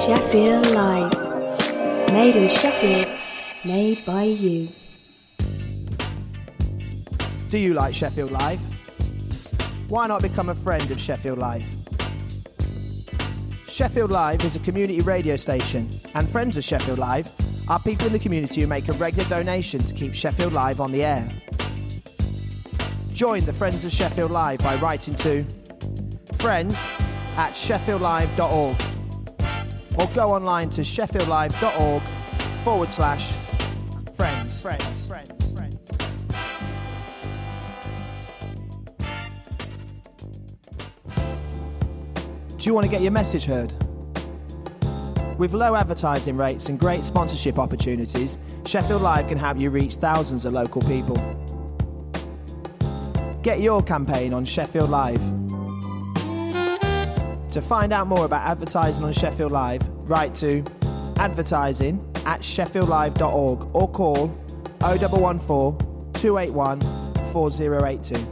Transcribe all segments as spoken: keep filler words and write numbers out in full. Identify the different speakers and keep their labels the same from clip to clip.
Speaker 1: Sheffield Live. Made in Sheffield, made by you.
Speaker 2: Do you like Sheffield Live? Why not become a friend of Sheffield Live? Sheffield Live is a community radio station, and friends of Sheffield Live are people in the community who make a regular donation to keep Sheffield Live on the air. Join the Friends of Sheffield Live by writing to friends at sheffieldlive dot org or go online to sheffieldlive.org forward slash friends. Friends. Friends. Friends. Do you want to get your message heard? With low advertising rates and great sponsorship opportunities, Sheffield Live can help you reach thousands of local people. Get your campaign on Sheffield Live. To find out more about advertising on Sheffield Live, write to advertising at sheffieldlive dot org or call oh one one four, two eight one, four oh eight two.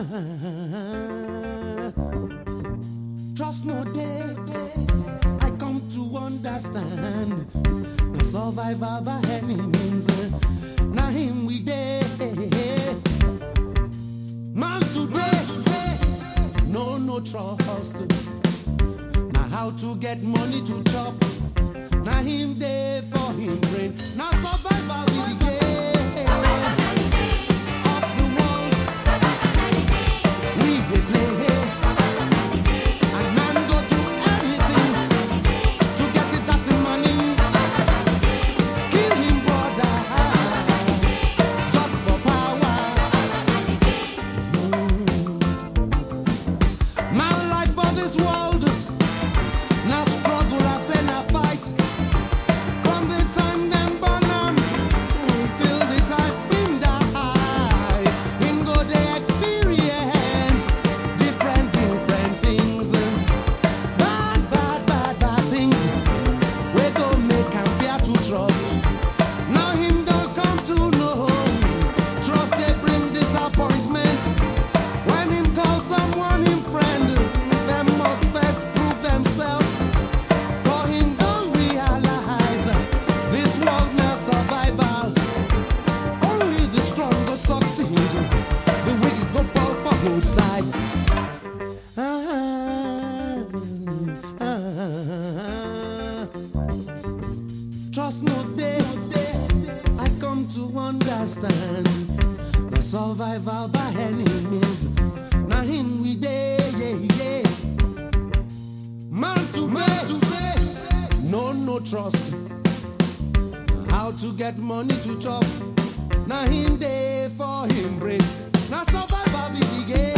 Speaker 3: Trust no day, I come to understand. No survivor by any means. Now him we day. Man today, no no trust. Now how to get money to chop. Now him day for him brain. Now survivor we the game. Trust no day, I come to understand. No survival by any means. Now him we day, yeah, yeah. Man to man today, no no trust. How to get money to chop. Now him day for him brain. Now survival be the game.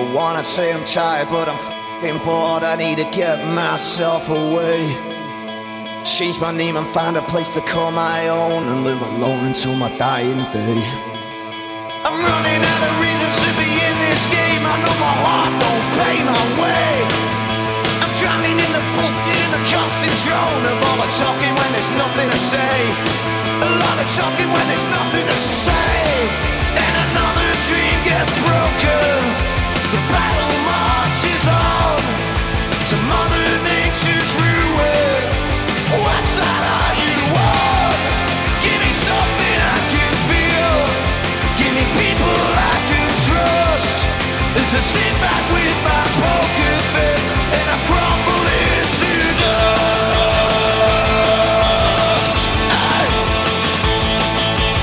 Speaker 4: I wanna say I'm tired, but I'm f***ing bored. I need to get myself away. Change my name and find a place to call my own, and live alone until my dying day. I'm running out of reasons to be in this game. I know my heart don't pay my way. I'm drowning in the bullshit, in the constant drone of all the talking when there's nothing to say. A lot of talking when there's nothing to say. And another dream gets broken. The battle marches on to Mother Nature's ruin. What's that all you want? Give me something I can feel. Give me people I can trust. And to sit back with my poker face and I crumble into dust. I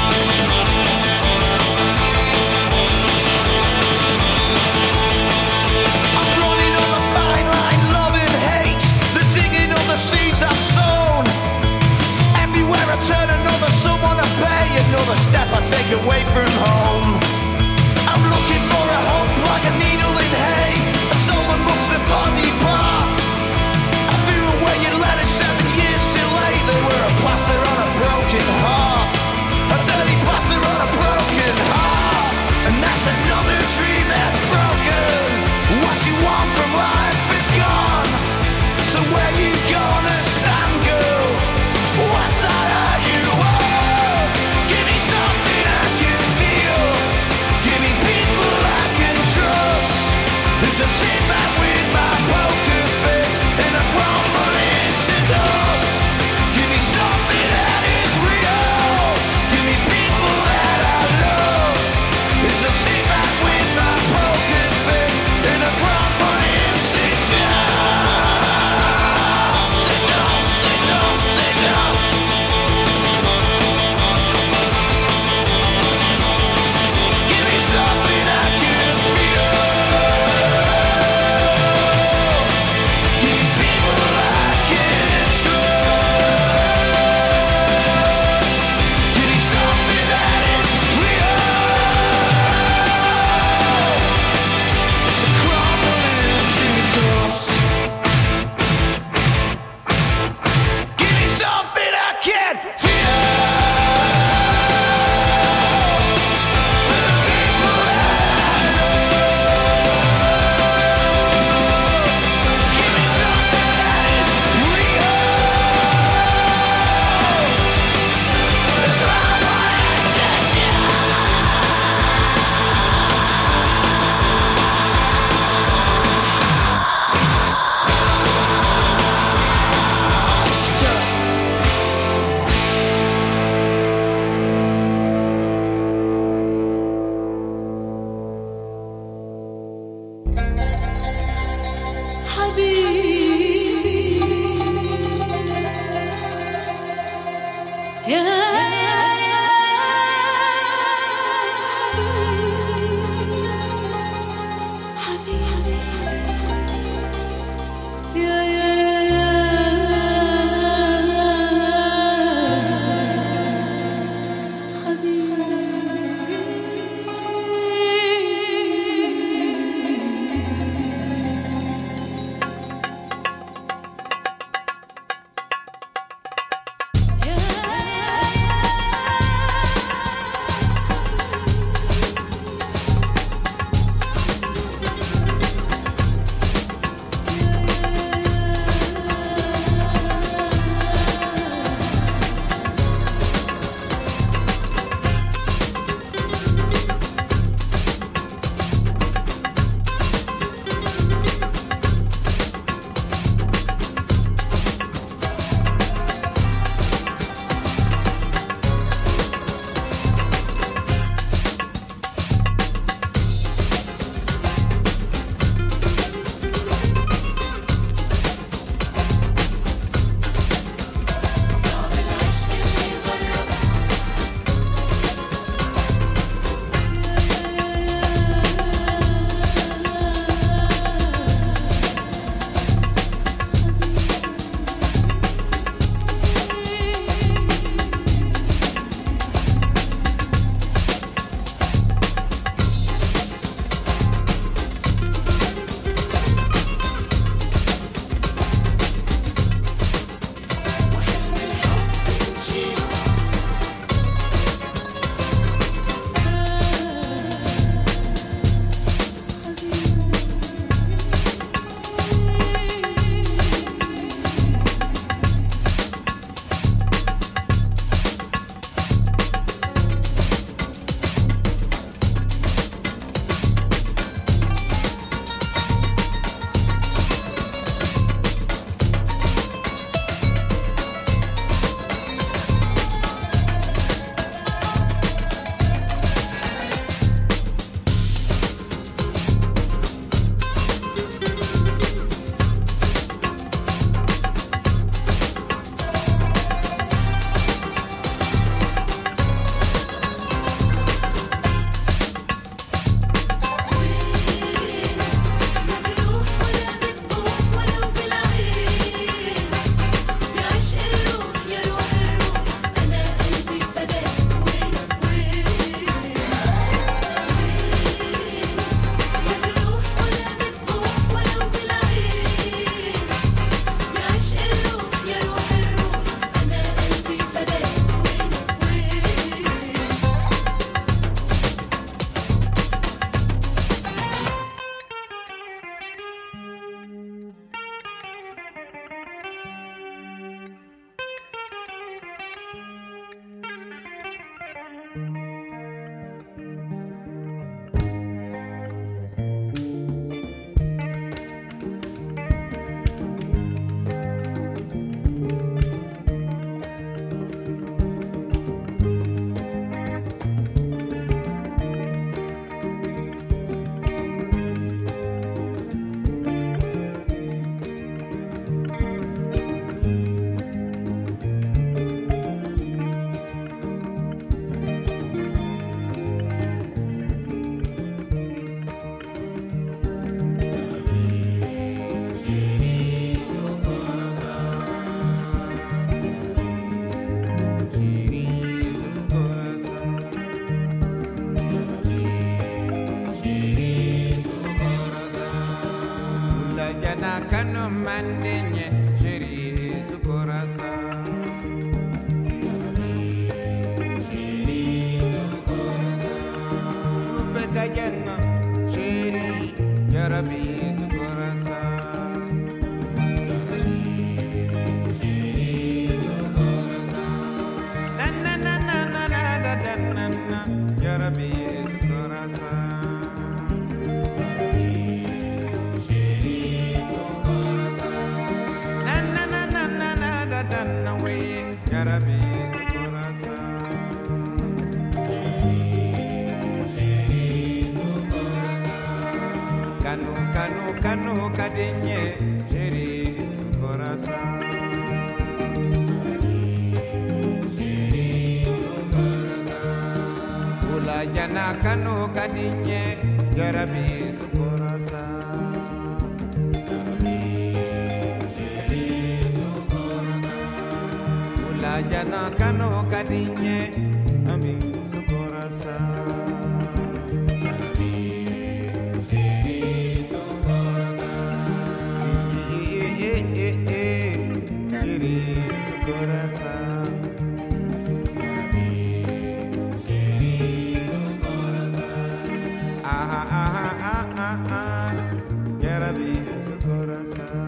Speaker 5: mandenye sheri su coração. Su feka janna sheri jarabi su coração. Na na na na na na na na na jarabi su coração. Jarabi su coração. Canu, canu, canu, cadinha, jeri su coração. Pula jana canu, cadinha, jarabi su coração. Jana kano kadinye ami su coração. Su coração. Ah ah ah ah ah ah. Jarabi su coração.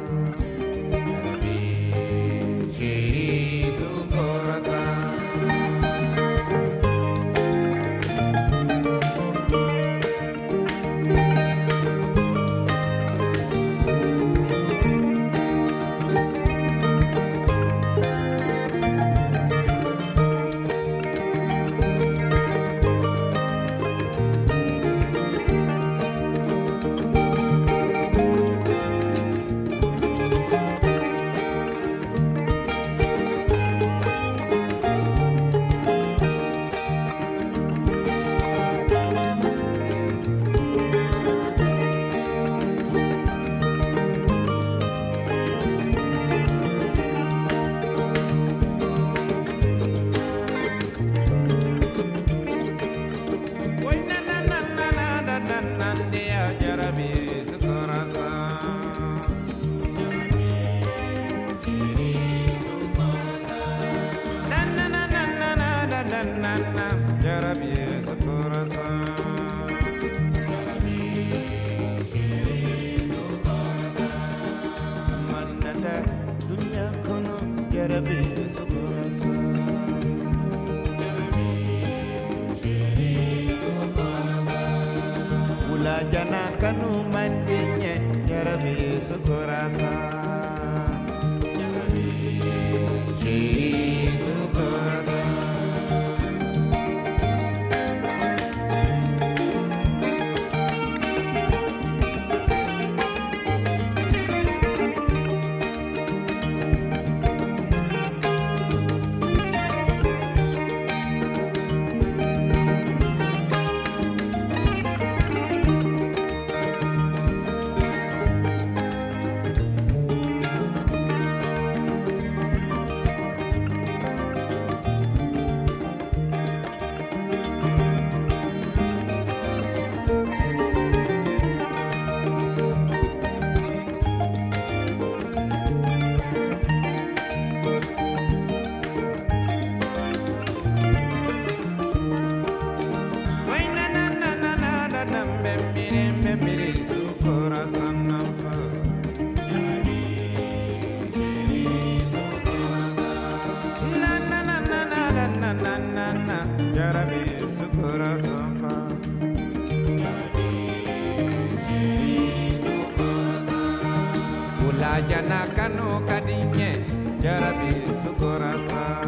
Speaker 5: Jana kanu mandinya jarabi su coração. Jeri su coração. Jana kanu kadinye jarabi su coração.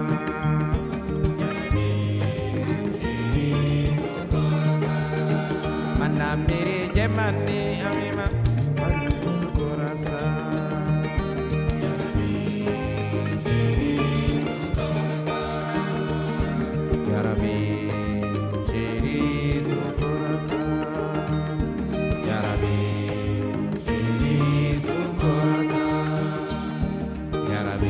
Speaker 5: Mana miri jemani amima su coração. Jarabi jeri su coração. Jarabi jeri su coração. Jarabi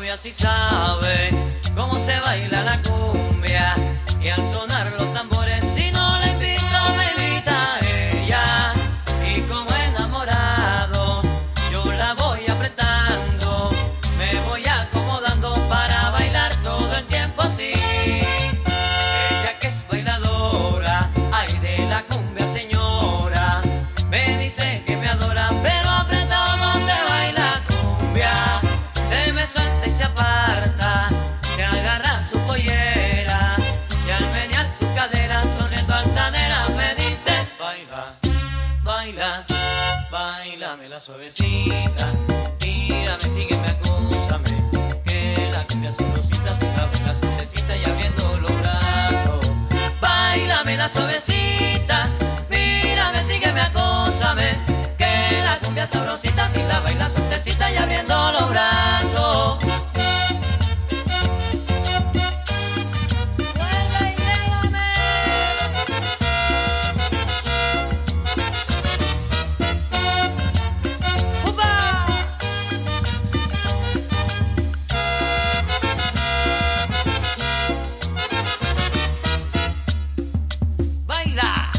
Speaker 6: novia sí sabe cómo se baila la cumbia, y al sonar los tambores si no la invito me invita a ella, y como enamorados yo la voy apretando, me voy acomodando para bailar todo el tiempo así. Ella que es bailadora, ay de la cumbia señora, me dice que me adora, pero apretado no se baila cumbia, se me suelta y se aparta, se agarra su pollera, y al menear su cadera sonriendo altanera me dice baila, baila, bailame la suavecita, mírame, sígueme, acúsame, que la cumbia sabrosita se la baila suavecita y abriendo los brazos. Bailame la suavecita, mírame, sígueme, acúsame, que la cumbia sabrosita si la baila suavecita y abriendo los brazos. Vuelve y llévame. ¡Upa! Baila.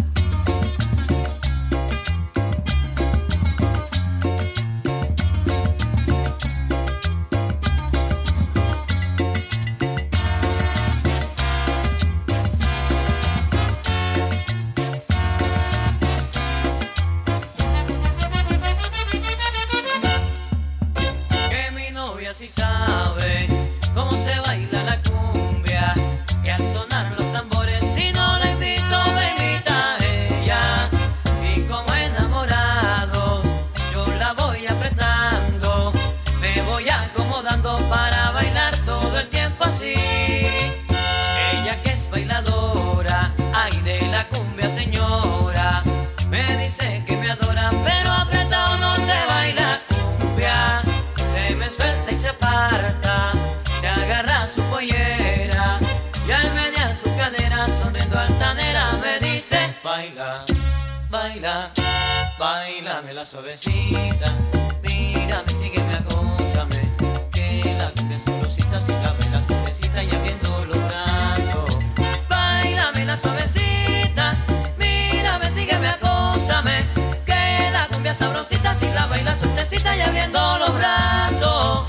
Speaker 6: Que mi novia sí sabe cómo se baila la cumbia, y al sonar los tambores si no la invito me invita a ella, y como enamorados yo la voy apretando, me voy acomodando para bailar todo el tiempo así. Ella que es bailadora, ay de la cumbia señora, me dice que me adora, pero apretado no se baila cumbia, se me suelta y se aparta, se agarra su pollera, y al menear su cadera sonriendo altanera me dice baila, baila, bailame la suavecita, mírame, sígueme, acósame, que la cumbia sabrosita si la baila suavecita y abriendo los brazos. Bailame la suavecita, mírame, sígueme, acósame, que la cumbia sabrosita si la baila suavecita y abriendo los brazos.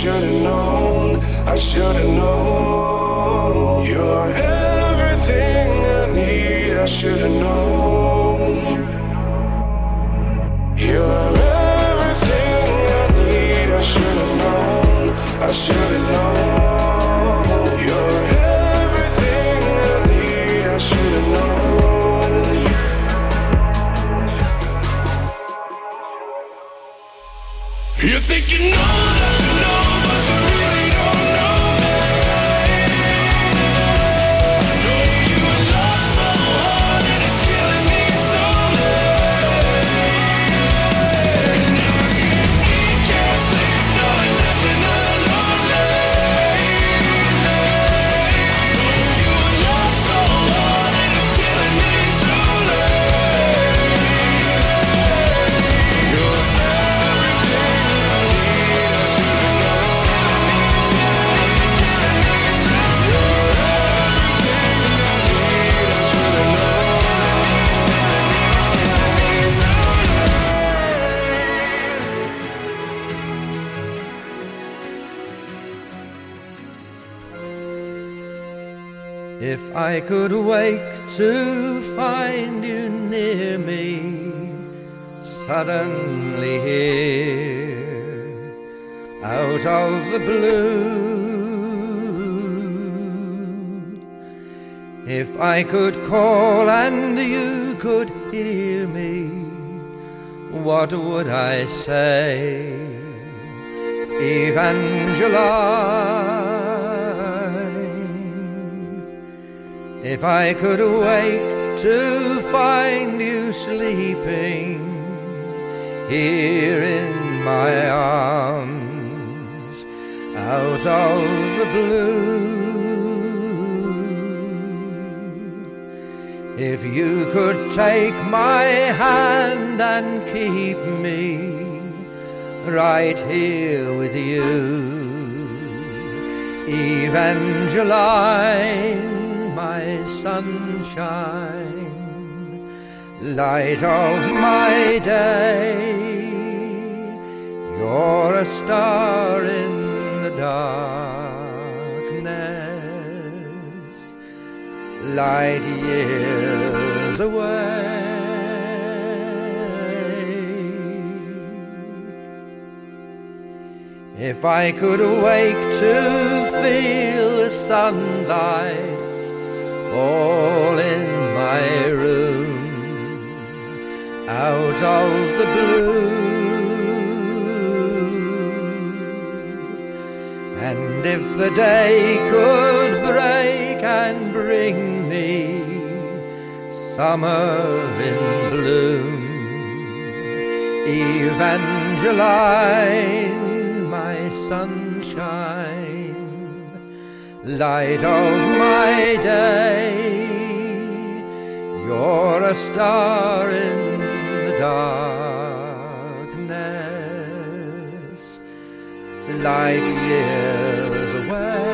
Speaker 7: should've known, I should've known. You're everything I need, I should've known. You're everything I need, I should've known, I should've known. You're everything I need, I should've known. You think you know that you know, but you really don't know me. I know you love so hard and it's killing me slowly. And now I can't eat, can't sleep, knowing that you're not lonely. I know you love so hard and it's killing me slowly. You're everything I need, I should've known. You're everything I need, I should've known.
Speaker 8: If I could wake to find you near me, suddenly here, out of the blue. If I could call and you could hear me, what would I say? Evangeline. If I could wake to find you sleeping here in my arms, out of the blue. If you could take my hand and keep me right here with you, Evangeline, my sunshine, light of my day, you're a star in the darkness, light years away. If I could awake to feel the sunlight fall in my room, out of the blue. And if the day could break and bring me summer in bloom, Evangeline, my sunshine, light of my day, you're a star in the darkness, light years away.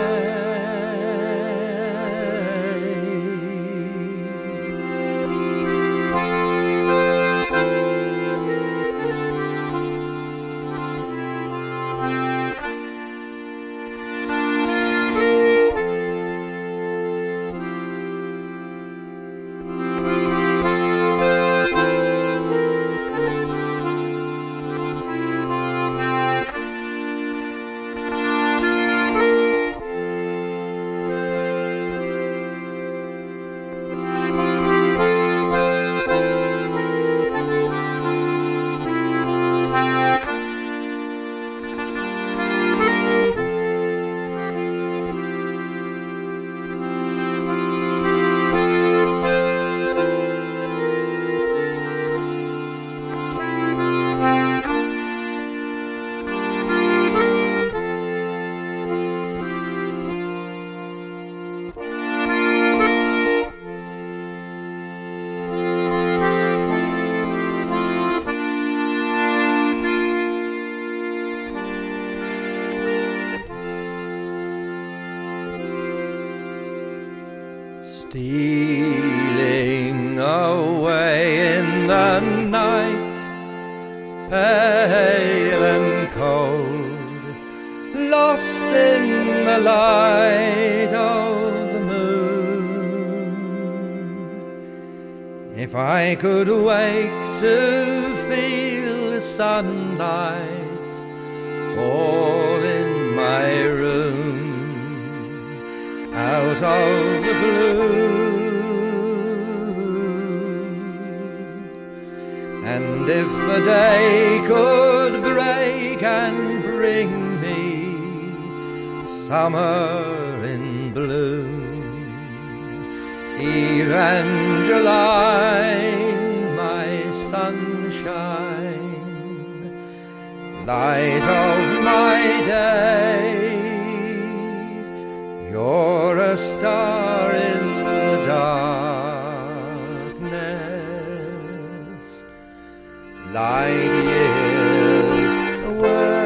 Speaker 8: Stealing away in the night, pale and cold, lost lost in the light of the moon. If I could wake to feel the sunlight fall in my room out of the blue, and if the day could break and bring me summer in bloom, Evangeline, my sunshine, light of my day, you're a star in the darkness, light years away.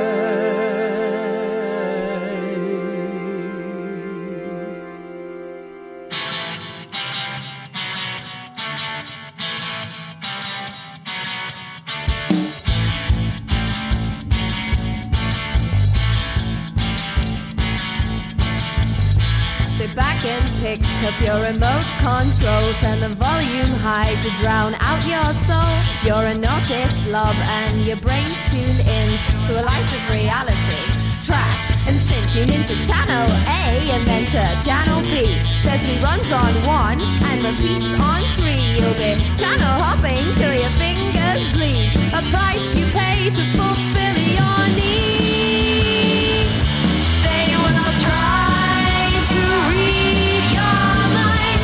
Speaker 9: Back and pick up your remote control, turn the volume high to drown out your soul. You're a naughty slob and your brain's tuned in to a life of reality, trash and sin. Tune into channel A and then to channel B. There's reruns on one and repeats on three. You'll be channel hopping till your fingers bleed, a price you pay to fulfill your needs. They will try to read your mind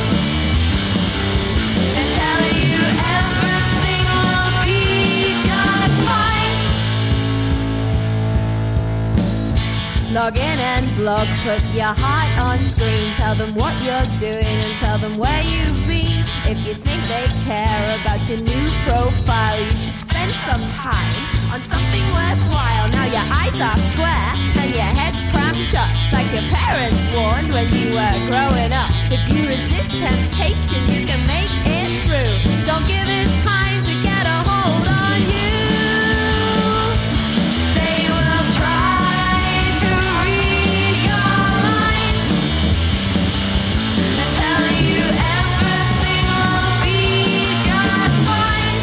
Speaker 9: and tell you everything will be just fine. Log in and blog, put your heart on screen. Tell them what you're doing and tell them where you've been. If you think they care about your new profile, you should spend some time on something worthwhile. Now your eyes are square and your head's cramped shut, like your parents warned when you were growing up. If you resist temptation, you can make it through. Don't give it time to get a hold on you. They will try to read your mind and tell you everything will be just fine.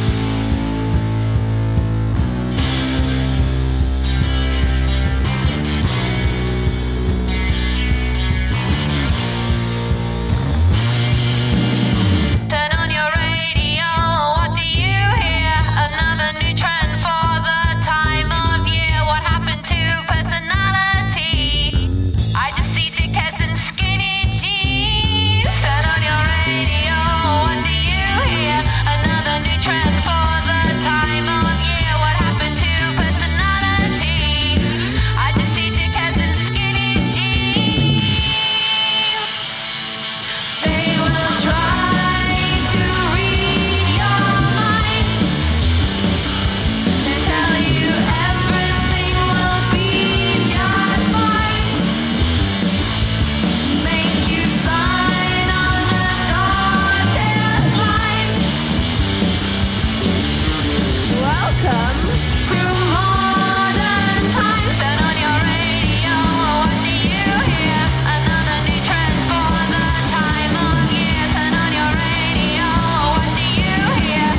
Speaker 9: Turn on your radio, what do you hear? Another new trend for the time of year. What happened to personality? I just see dickheads and skinny jeans. Turn on your radio, what do you hear? Another new trend for the time of year. What happened to personality? I just see dickheads and skinny jeans. They will try to read your mind and tell you everything will be just fine. Make you sign on the dotted line. Welcome to modern times. Turn on your radio, what do you hear? Another new trend for the time of year. Turn on your radio, what do you hear?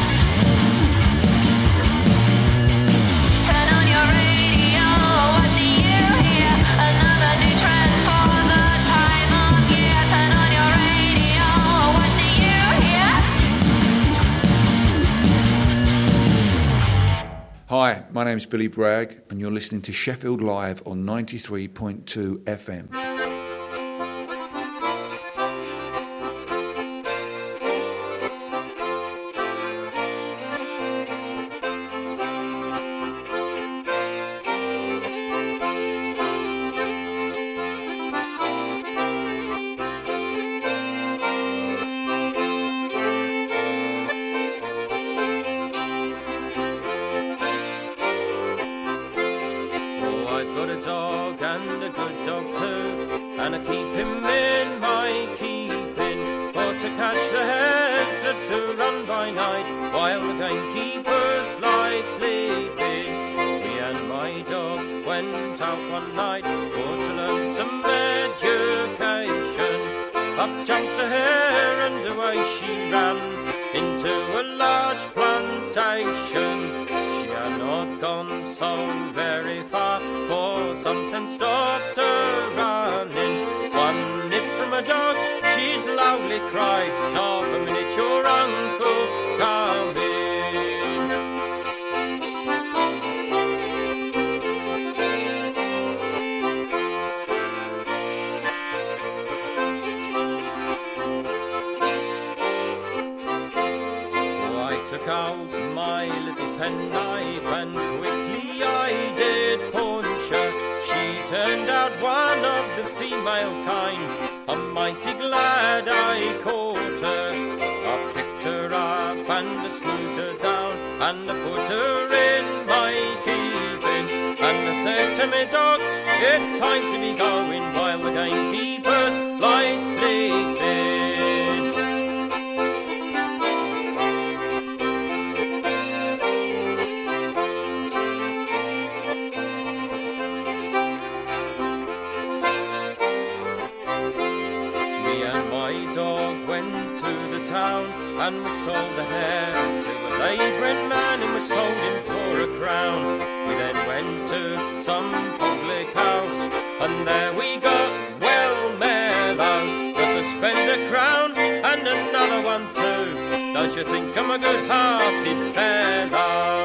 Speaker 9: Turn on your radio, what do you hear? Another new trend for the time of year. Turn on your radio, what do you hear?
Speaker 10: Hi, my name's Billy Bragg, and you're listening to Sheffield Live on ninety-three point two F M.
Speaker 11: Oh, I've got a dog and a good dog too, and I keep him in my keeping, for to catch the hares that do run by night, while the gamekeepers lie sleeping. Me and my dog went out one night for to learn some education. Up jumped the hare and away she ran into a large plantation. She had not gone so very far, for something stopped her running. One nip from a dog, she's loudly cried, "Stop a minute, your uncle's coming." Took out my little penknife and quickly I did punch her. She turned out one of the female kind. I'm mighty glad I caught her. I picked her up and I smoothed her down and I put her in my keeping. And I said to me dog, it's time to be going while the gamekeepers lie sleeping. Town and we sold the hare to a labouring man and we sold him for a crown. We then went to some public house and there we got well mellow. Cause I spent a crown and another one too. Don't you think I'm a good-hearted fellow?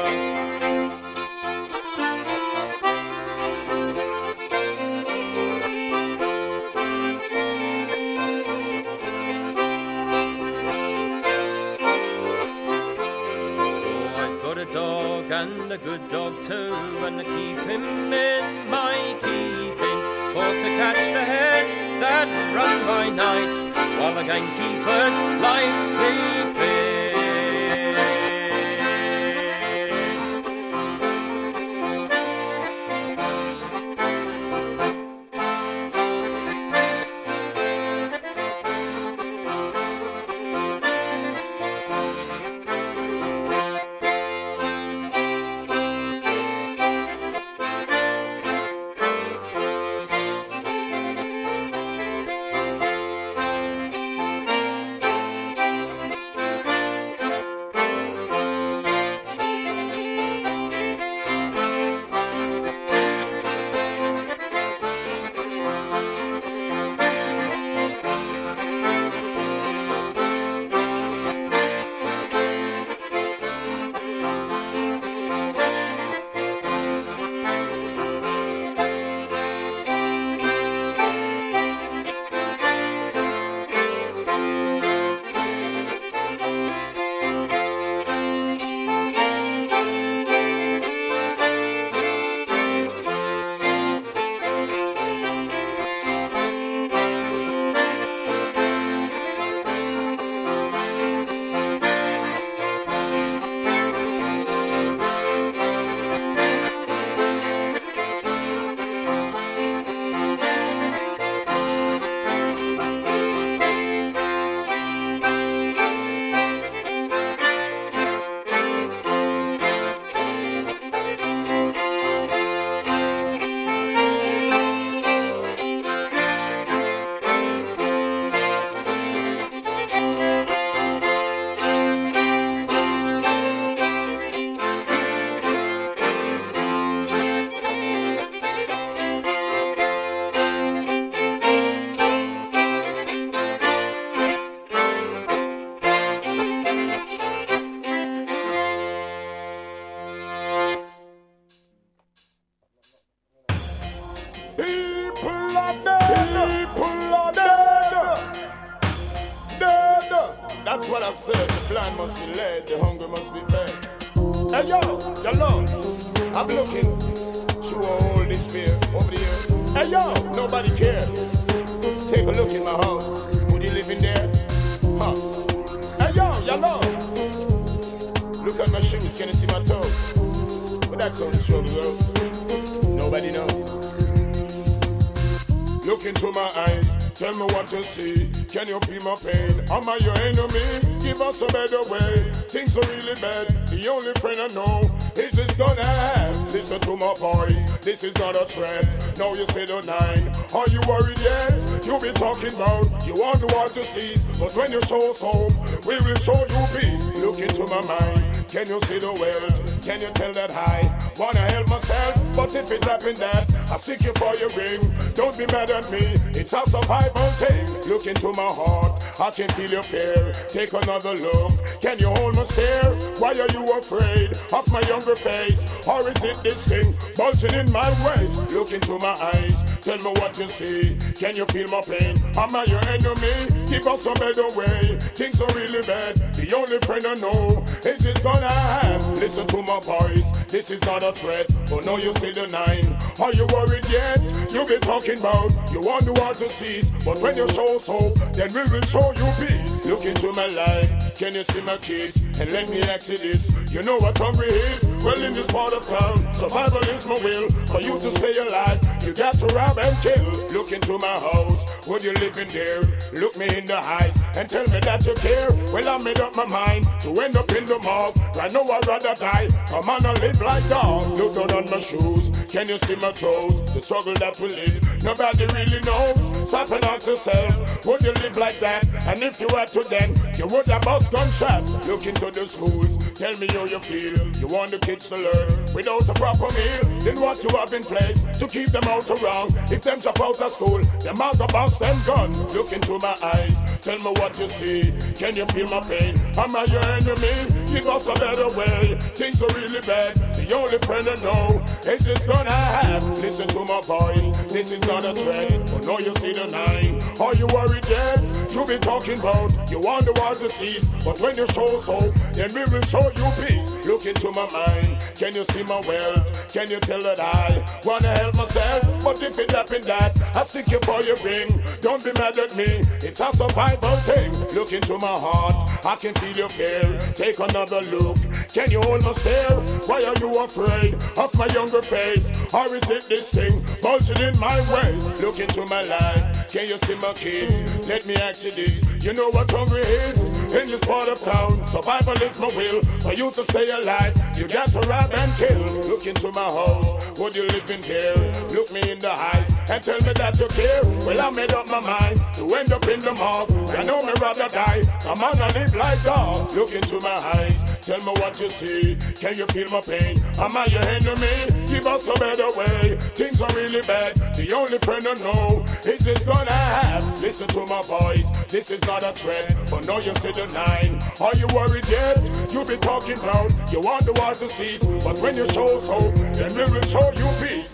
Speaker 11: Dog and a good dog too, and I keep him in my keeping, for to catch the hares that run by night while the gamekeepers lie sleeping.
Speaker 12: That's what I've said. The blind must be led, the hungry must be fed. Hey yo, yo Lord, I'm looking through all this fear over here. Hey yo, nobody cares. Take a look in my house. Would you live in there? Huh? Hey yo, yo Lord, look at my shoes. Can you see my toes? But that's how the struggle goes. Nobody knows. Look into my eyes. Tell me what you see. Can you feel my pain? Am I your enemy? Give us a better way. Things are really bad. The only friend I know Is this gonna happen? Listen to my voice, this is not a threat. Now you say the nine, are you worried yet? You be talking about, you want the world to cease, but when you show us home, we will show you peace. Look into my mind, can you see the wealth? Can you tell that I wanna help myself? But if it happened that I stick you for your ring, don't be mad at me, it's a survival thing. Look into my heart, I can feel your fear. Take another look, can you hold my stare? Why are you afraid of my younger face? Or is it this thing bulging in my waist? Look into my eyes, tell me what you see. Can you feel my pain? Am I your enemy? Give us a better way. Things are really bad, the only friend I know is this gonna happen. Listen to my voice, this is not a threat. Oh no, you see the nine, are you worried yet? You been talking about, you want the world to cease, but when you show us hope, then we will show you peace. Look into my life, can you see my kids? And let me ask you this, you know what hungry is? Well, in this part of town, survival is my will. For you to stay alive, you got to rob and kill. Look into my house, would you live in there? Look me in the eyes and tell me that you care. Well, I made up my mind to end up in the mob. I know I'd rather die, come on and live like dog. Look down on my shoes, can you see my toes? The struggle that we live, nobody really knows. Stop and ask yourself, would you live like that? And if you had to then, you would have bust gunshot. Look into the schools, tell me how you feel. You want the kids to learn without a proper meal. Then what you have in place to keep them out around? If them drop out of school, them out the bust and gun. Look into my eyes, tell me what you see. Can you feel my pain? Am I your enemy? Give us a better way. Things are really bad, the only friend I know is this gonna happen. Listen to my voice, this is not a threat. Oh no, you see the nine, are you worried yet? You be talking about, you want the world to cease, but when you show us hope, then we will show you peace. Look into my mind, can you see my wealth? Can you tell that I wanna help myself? But if it happened that I stick you for your ring, don't be mad at me, it's a survival thing. Look into my heart, I can feel your fear. Take another look, can you hold my stare? Why are you afraid of my younger face? Or is it this thing bulging in my waist? Look into my life, can you see my kids? Let me ask you this, you know what hungry is? In this part of town, survival is my will. For you to stay alive, you got to rob and kill. Look into my house, would you live in there? Look me in the eyes and tell me that you care. Well, I made up my mind to end up in the mob. I know me rather die, come on and live like dog. Look into my eyes, tell me what you see. Can you feel my pain? Am I your enemy? Give us a better way. Things are really bad, the only friend I know is this gonna happen. Listen to my voice, this is not a threat. But now you see the nine, are you worried yet? You be talking about, you want the world to cease, but when you show us hope, then we will show you peace.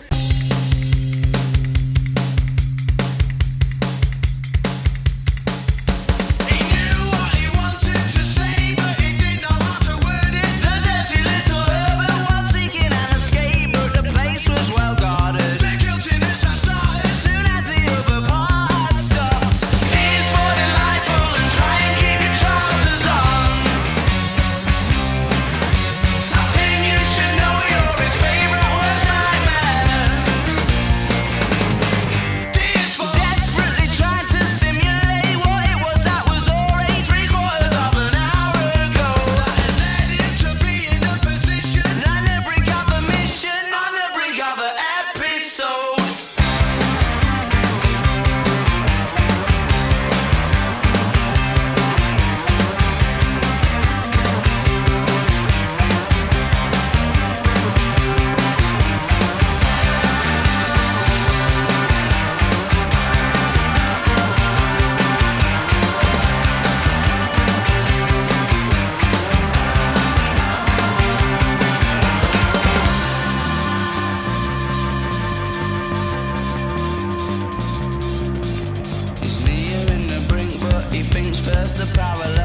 Speaker 13: First the parallel